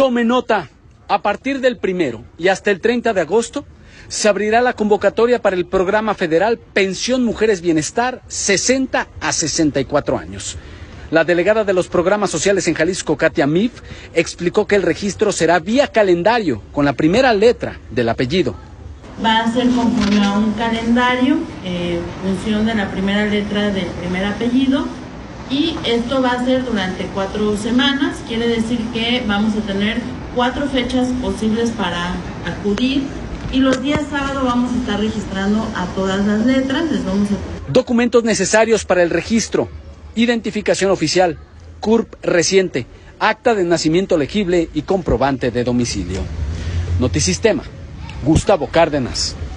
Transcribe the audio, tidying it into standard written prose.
Tome nota, a partir del 1 y hasta el 30 de agosto se abrirá la convocatoria para el programa federal Pensión Mujeres Bienestar 60 a 64 años. La delegada de los programas sociales en Jalisco, Katia Mif, explicó que el registro será vía calendario con la primera letra del apellido. Va a ser conforme a un calendario, función de la primera letra del primer apellido, y esto va a ser durante 4 semanas, quiere decir que vamos a tener 4 fechas posibles para acudir, y los días sábado vamos a estar registrando a todas las letras. Documentos necesarios para el registro: identificación oficial, CURP reciente, acta de nacimiento legible y comprobante de domicilio. Notisistema, Gustavo Cárdenas.